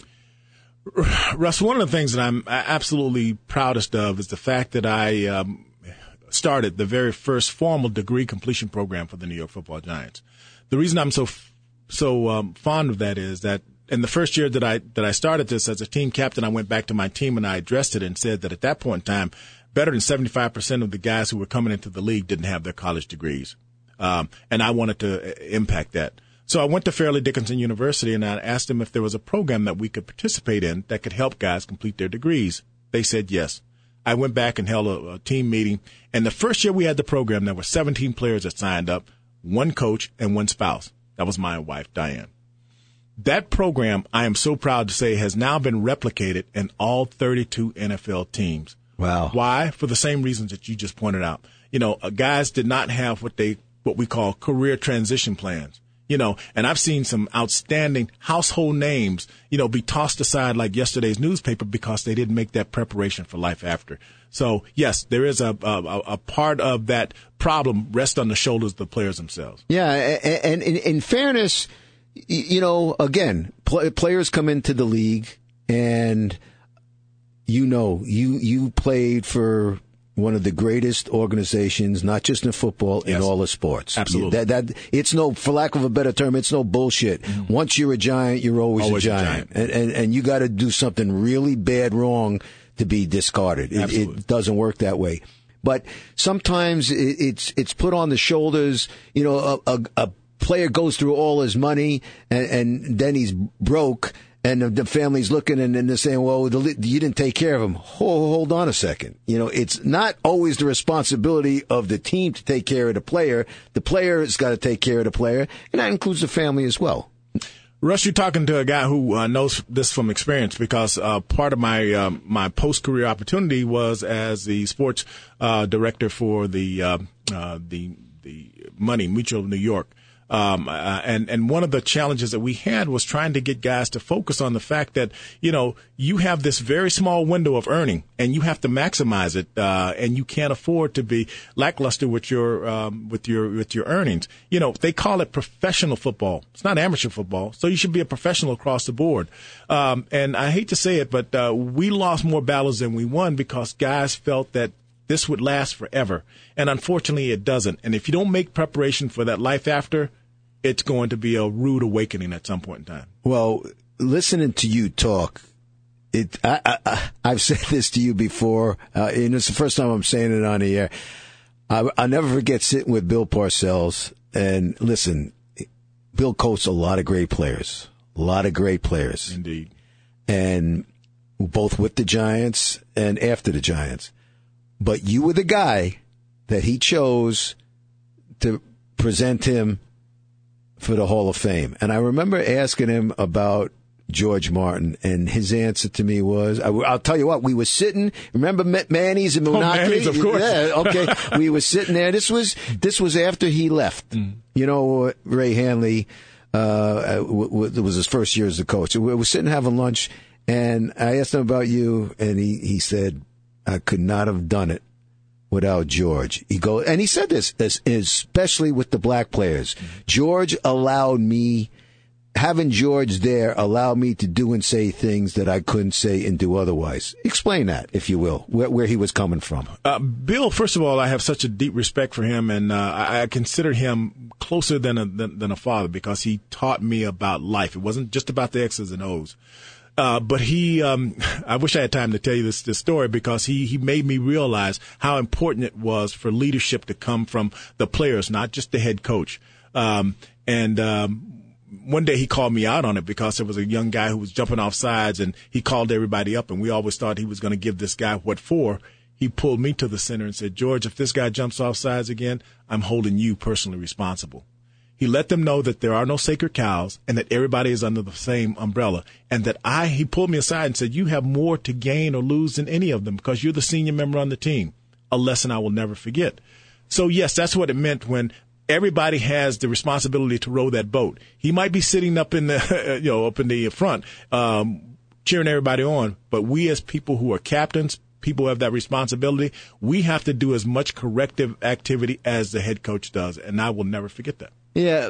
Russ, one of the things that I'm absolutely proudest of is the fact that I um, started the very first formal degree completion program for the New York Football Giants. The reason I'm so so um, fond of that is that in the first year that I that I started this as a team captain, I went back to my team and I addressed it and said that at that point in time, better than seventy-five percent of the guys who were coming into the league didn't have their college degrees. Um, and I wanted to impact that. So I went to Fairleigh Dickinson University and I asked them if there was a program that we could participate in that could help guys complete their degrees. They said yes. I went back and held a, a team meeting. And the first year we had the program, there were seventeen players that signed up, one coach and one spouse. That was my wife, Diane. That program, I am so proud to say, has now been replicated in all thirty-two N F L teams. Wow. Why? For the same reasons that you just pointed out. You know, uh, guys did not have what they what we call career transition plans. You know, and I've seen some outstanding household names, you know, be tossed aside like yesterday's newspaper because they didn't make that preparation for life after. So, yes, there is a a, a part of that problem rests on the shoulders of the players themselves. Yeah, and in, in fairness, you know, again, pl- players come into the league and, you know, you you played for one of the greatest organizations, not just in football, yes. in all the sports. Absolutely. That, that, it's no, for lack of a better term, it's no bullshit. Mm-hmm. Once you're a giant, you're always, always a giant. A giant. And, and, and you got to do something really bad wrong to be discarded. It, it doesn't work that way. But sometimes it, it's it's put on the shoulders, you know, a, a, a player goes through all his money and, and then he's broke. And the family's looking and, and they're saying, well, the, you didn't take care of him. Hold, hold on a second. You know, it's not always the responsibility of the team to take care of the player. The player has got to take care of the player, and that includes the family as well. Russ, you're talking to a guy who uh, knows this from experience because uh, part of my um, my post-career opportunity was as the sports uh, director for the uh, uh, the the Money Mutual of New York. Um, uh, and, and one of the challenges that we had was trying to get guys to focus on the fact that, you know, you have this very small window of earning and you have to maximize it. Uh, and you can't afford to be lackluster with your, um, with your, with your earnings. You know, they call it professional football. It's not amateur football. So you should be a professional across the board. Um, and I hate to say it, but, uh, we lost more battles than we won because guys felt that this would last forever. And unfortunately, it doesn't. And if you don't make preparation for that life after, it's going to be a rude awakening at some point in time. Well, listening to you talk, it I, I, I've said this to you before, uh, and it's the first time I'm saying it on the air. I, I'll never forget sitting with Bill Parcells. And listen, Bill coached a lot of great players, a lot of great players. Indeed. And both with the Giants and after the Giants. But you were the guy that he chose to present him for the Hall of Fame. And I remember asking him about George Martin, and his answer to me was, I, I'll tell you what, we were sitting, remember Manny's and Munaki? Oh, Manny's, of course. Yeah, okay. We were sitting there. This was this was after he left. Mm. You know, Ray Hanley, uh, w- w- it was his first year as the coach. We were sitting having lunch, and I asked him about you, and he, he said, I could not have done it without George. He go, and he said this, especially with the black players. George allowed me, having George there allowed me to do and say things that I couldn't say and do otherwise. Explain that, if you will, where, where he was coming from. Uh, Bill, first of all, I have such a deep respect for him, and uh, I, I consider him closer than a, than, than a father because he taught me about life. It wasn't just about the X's and O's. Uh, but he, um, I wish I had time to tell you this, this story because he, he made me realize how important it was for leadership to come from the players, not just the head coach. Um, and, um, one day he called me out on it because there was a young guy who was jumping off sides and he called everybody up and we always thought he was going to give this guy what for. He pulled me to the center and said, George, if this guy jumps off sides again, I'm holding you personally responsible. He let them know that there are no sacred cows and that everybody is under the same umbrella. And that I, he pulled me aside and said, you have more to gain or lose than any of them because you're the senior member on the team. A lesson I will never forget. So, yes, that's what it meant when everybody has the responsibility to row that boat. He might be sitting up in the, you know, up in the front, um, cheering everybody on. But we as people who are captains, people who have that responsibility, we have to do as much corrective activity as the head coach does. And I will never forget that. Yeah,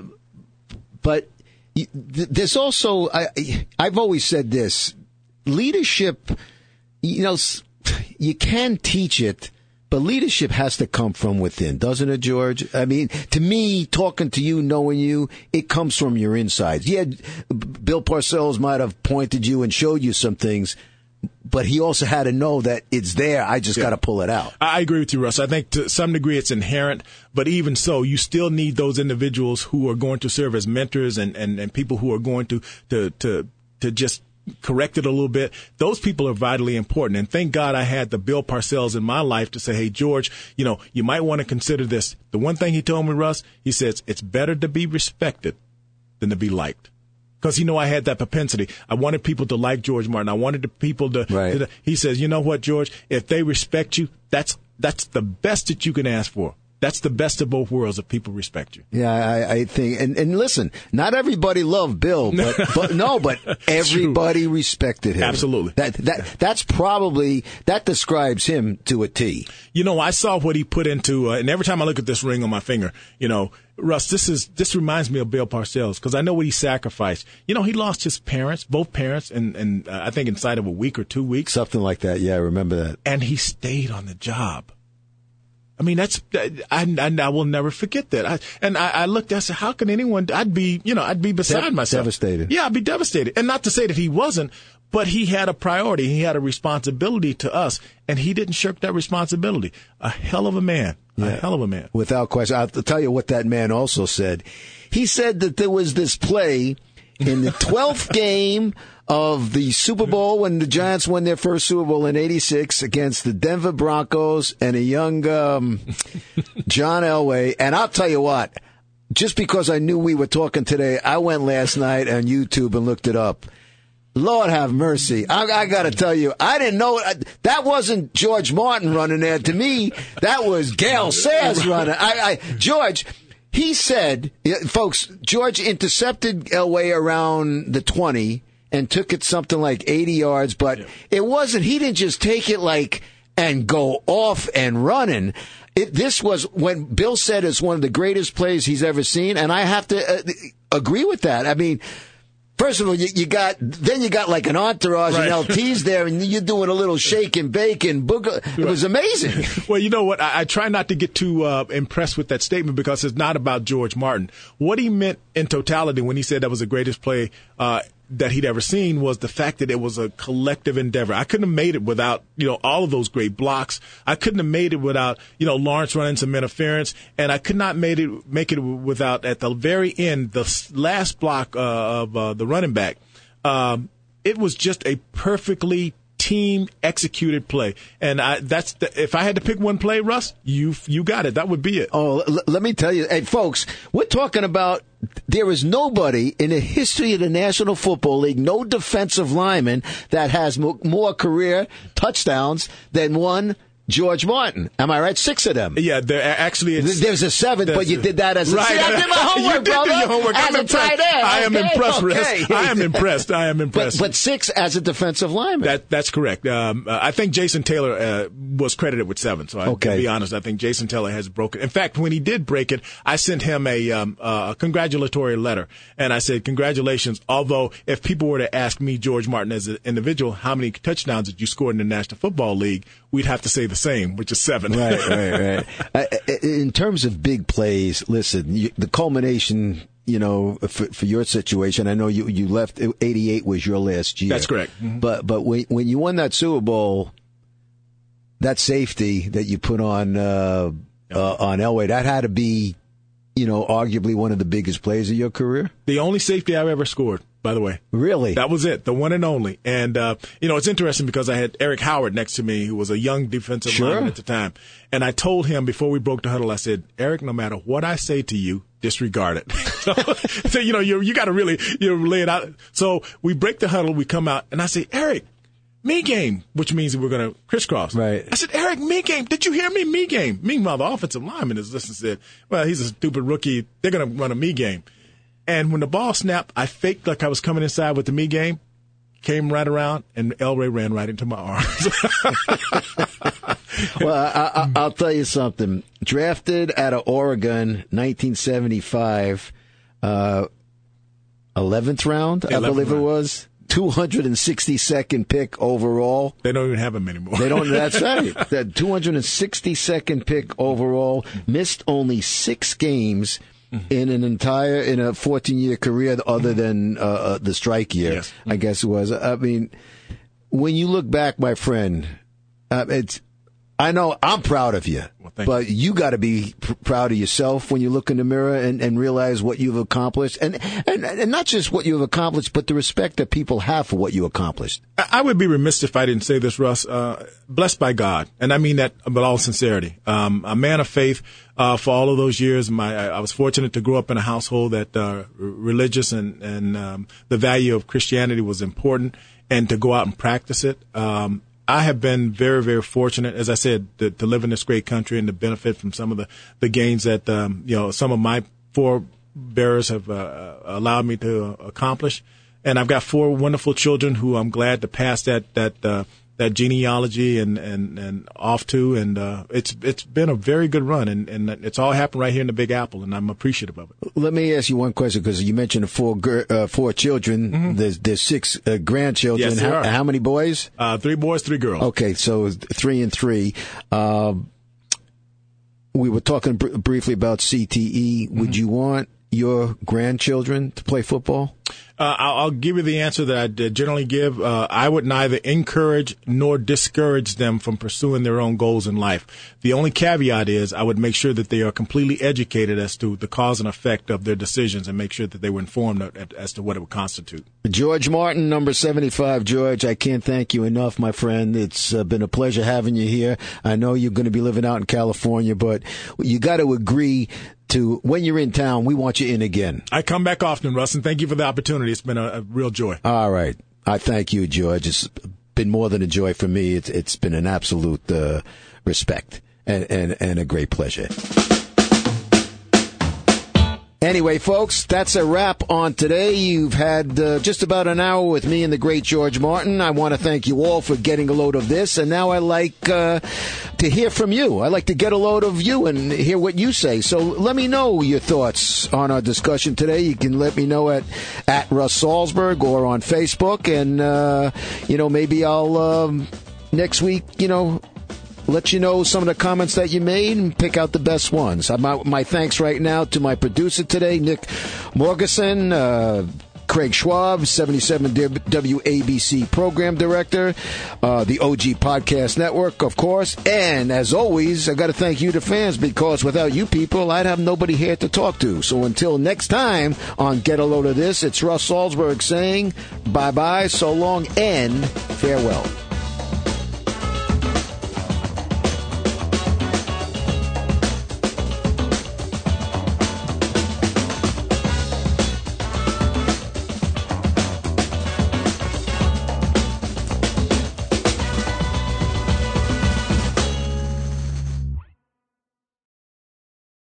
but there's also, I, I've always said this, leadership, you know, you can teach it, But leadership has to come from within, doesn't it, George? I mean, to me, talking to you, knowing you, it comes from your insides. Yeah, Bill Parcells might have pointed you and showed you some things, but he also had to know that it's there. I just yeah. got to pull it out. I agree with you, Russ. I think to some degree it's inherent, but even so, you still need those individuals who are going to serve as mentors and, and, and people who are going to, to, to, to just correct it a little bit. Those people are vitally important. And thank God I had the Bill Parcells in my life to say, hey, George, you know, you might want to consider this. The one thing he told me, Russ, he says, it's better to be respected than to be liked. Because, you know, I had that propensity. I wanted people to like George Martin. I wanted the people to, right. to, he says, you know what, George, if they respect you, that's, that's the best that you can ask for. That's the best of both worlds if people respect you. Yeah, I, I think, and, and listen, not everybody loved Bill, but, but no, but everybody True. respected him. Absolutely. That that that's probably that describes him to a T. You know, I saw what he put into, uh, and every time I look at this ring on my finger, you know, Russ, this is this reminds me of Bill Parcells because I know what he sacrificed. You know, he lost his parents, both parents, and and uh, I think inside of a week or two weeks, something like that. Yeah, I remember that. And he stayed on the job. I mean, that's, I, I, I will never forget that. I, and I, I looked, I said, how can anyone, I'd be, you know, I'd be beside De- myself. Devastated. Yeah, I'd be devastated. And not to say that he wasn't, but he had a priority. He had a responsibility to us, and he didn't shirk that responsibility. A hell of a man. Yeah. A hell of a man. Without question. I'll tell you what that man also said. He said that there was this play in the twelfth game of the Super Bowl when the Giants won their first Super Bowl in eighty-six against the Denver Broncos and a young um, John Elway. And I'll tell you what, just because I knew we were talking today, I went last night on YouTube and looked it up. Lord have mercy. I, I got to tell you, I didn't know. That wasn't George Martin running there. To me, that was Gale Sayers running. I, I George... He said, folks, George intercepted Elway around the twenty and took it something like eighty yards, but yeah. it wasn't, he didn't just take it like and go off and running. It, this was when Bill said it's one of the greatest plays he's ever seen, and I have to uh, agree with that. I mean, first of all, you, you got, then you got like an entourage right. and L T's there, and you're doing a little shake and bake and booga. It was amazing. Well, you know what? I, I try not to get too uh, impressed with that statement because it's not about George Martin. What he meant in totality when he said that was the greatest play uh, that he'd ever seen was the fact that it was a collective endeavor. I couldn't have made it without, you know, all of those great blocks. I couldn't have made it without, you know, Lawrence running some interference, and I could not made it make it without at the very end the last block uh, of uh, the running back. Um, it was just a perfectly team executed play, and I, that's the, if I had to pick one play, Russ, you you got it. That would be it. Oh, l- let me tell you, hey folks, we're talking about. There is nobody in the history of the National Football League, no defensive lineman that has mo- more career touchdowns than one George Martin. Am I right? Six of them. Yeah, there actually it's, there's a seventh, but you did that as a right. See, I did my homework, you did brother. Do your homework. As I'm a impressed. tight end. I am okay, impressed, okay. Russ. I am impressed. I am impressed. But, but six as a defensive lineman. That that's correct. Um, uh, I think Jason Taylor uh, was credited with seven. So I, okay. to be honest, I think Jason Taylor has broken. In fact, when he did break it, I sent him a, um, uh, a congratulatory letter, and I said, "Congratulations." Although, if people were to ask me, George Martin, as an individual, how many touchdowns did you score in the National Football League, we'd have to say the same, which is seven. Right, right. Right. Uh, in terms of big plays, listen, you, the culmination, you know, for, for your situation, I know you, you left, eighty-eight was your last year. That's correct. Mm-hmm. But but when, when you won that Super Bowl, that safety that you put on uh, yep. uh, on Elway, that had to be, you know, arguably one of the biggest plays of your career? The only safety I've ever scored, by the way. Really? That was it, the one and only. And, uh, you know, it's interesting because I had Eric Howard next to me, who was a young defensive sure. lineman at the time. And I told him before we broke the huddle, I said, Eric, no matter what I say to you, disregard it. so, so, you know, you you got to really you know, lay it out. So we break the huddle, we come out, and I say, Eric, me game, which means we're going to crisscross. Right. I said, Eric, me game. Did you hear me? Me game. Meanwhile, the offensive lineman is listening and said, well, he's a stupid rookie. They're going to run a me game. And when the ball snapped, I faked like I was coming inside with the me game, came right around, and Elway ran right into my arms. Well, I, I, I'll tell you something. Drafted out of Oregon, nineteen seventy-five, uh, eleventh round, I believe round. It was. two hundred sixty-second pick overall. They don't even have him anymore. They don't. That's right. That two hundred sixty-second pick overall, missed only six games in an entire in a fourteen-year career, other than uh, the strike year. Yes. I guess it was. I mean, when you look back, my friend, uh, it's. I know I'm proud of you, well, but you, you got to be pr- proud of yourself when you look in the mirror and, and realize what you've accomplished, and, and and not just what you've accomplished, but the respect that people have for what you accomplished. I would be remiss if I didn't say this, Russ. Uh, blessed by God, and I mean that with all sincerity. Um, a man of faith uh, for all of those years. My, I, I was fortunate to grow up in a household that uh, religious and and um, the value of Christianity was important, and to go out and practice it. Um, I have been very, very fortunate, as I said, to, to live in this great country and to benefit from some of the, the gains that, um, you know, some of my forebears have uh, allowed me to accomplish. And I've got four wonderful children who I'm glad to pass that, that, uh, that genealogy and, and, and off to. And, uh, it's, it's been a very good run, and, and it's all happened right here in the Big Apple, and I'm appreciative of it. Let me ask you one question, because you mentioned the four, uh, four children. Mm-hmm. There's, there's six uh, grandchildren. Yes, how, there are. How many boys? Uh, three boys, three girls. Okay. So three and three. Um, we were talking br- briefly about C T E. Mm-hmm. Would you want your grandchildren to play football? Uh, I'll, I'll give you the answer that I generally give. Uh, I would neither encourage nor discourage them from pursuing their own goals in life. The only caveat is I would make sure that they are completely educated as to the cause and effect of their decisions, and make sure that they were informed as to what it would constitute. George Martin, number seventy-five. George, I can't thank you enough, my friend. It's uh, been a pleasure having you here. I know you're going to be living out in California, but you got to agree to, when you're in town, we want you in again. I come back often, Russ, and thank you for the opportunity. It's been a, a real joy. All right. I thank you, George. It's been more than a joy for me. It's It's been an absolute uh, respect and, and, and a great pleasure. Anyway, folks, that's a wrap on today. You've had uh, just about an hour with me and the great George Martin. I want to thank you all for getting a load of this. And now I like uh, to hear from you. I like to get a load of you and hear what you say. So let me know your thoughts on our discussion today. You can let me know at, at Russ Salzberg or on Facebook. And, uh, you know, maybe I'll um, next week, you know, let you know some of the comments that you made and pick out the best ones. My, my thanks right now to my producer today, Nick Morgeson, uh, Craig Schwab, seventy-seven W A B C Program Director, uh, the O G Podcast Network, of course. And as always, I got to thank you, the fans, because without you people, I'd have nobody here to talk to. So until next time on Get a Load of This, it's Russ Salzberg saying bye-bye, so long, and farewell.